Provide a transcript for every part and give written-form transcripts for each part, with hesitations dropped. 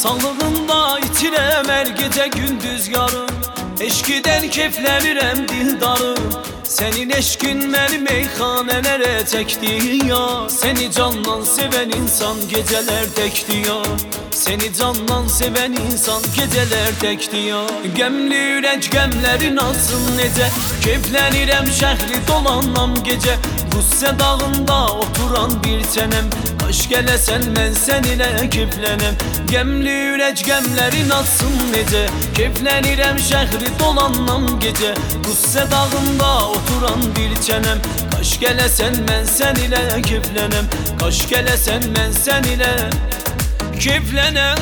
Sağlığında itirem her gece gündüz yarım. Eşkiden keyflenirem dildarım. Senin eşkin beni meyhanelere çekti ya. Seni candan seven insan geceler tekti ya. Seni candan seven insan geceler tekti ya. Gemli yürek gemlerin alsın nece. Keyflenirem şehri dolanam gece. Gusse dağında oturan bir çenem. Kaş gelesen ben sen ile keyflenem. Gemli yürek gemlerin alsın nece. Keyflenirem şehri dolanam gece. Gusse dağında oturan bir çenem. Kaş gelesen ben sen ile keyflenem. Kaş gelesen ben sen ile keyflenem.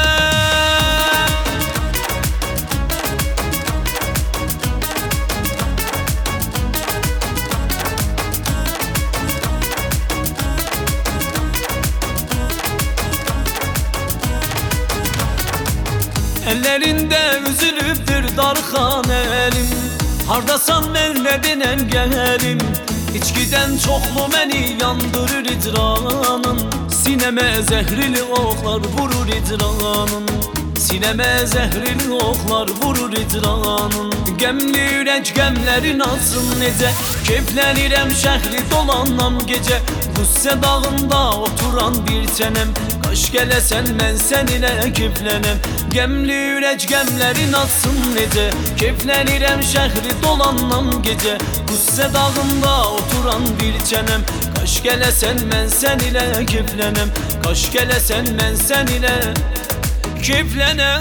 Ellerinde üzülüptür darxan elim. Hardasan benle denen gelim. İçkiden çoklu beni yandırır icranın. Sineme zehrili oklar vurur icranın. Sineme zehrili oklar vurur icranın. Gemli yürek gemlerin alsın nece. Keyflenirem şehri dolanam gece. Gusse dağında oturan bir çenem. Kaş gelesen ben sen ile keyflenem. Gemli yürek gemlerin alsın nece. Keyflenirem şehri dolanam gece. Gusse dağında oturan bir çenem. Kaş gelesen ben sen ile keyflenem. Kaş gelesen ben sen ile keyflenem.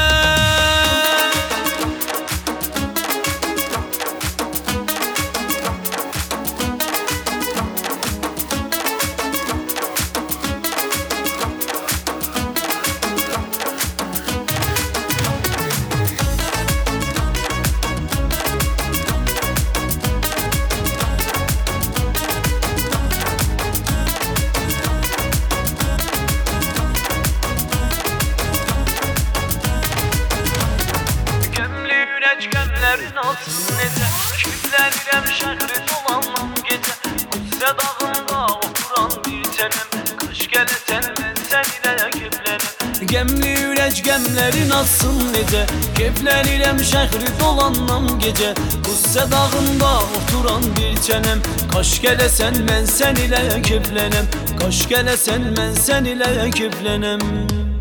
Gemlerin alsın nece. Keyflenirem şehri dolanmam gece. Gusse dağında oturan bir çenem. Kaş gelesen ben sen ile keyflenem. Gemli yürek gemlerin alsın nece. Keyflenirem şehri dolanmam gece. Gusse dağında oturan bir çenem. Kaş gelesen ben sen ile keyflenem. Kaş gelesen ben sen ile keyflenem.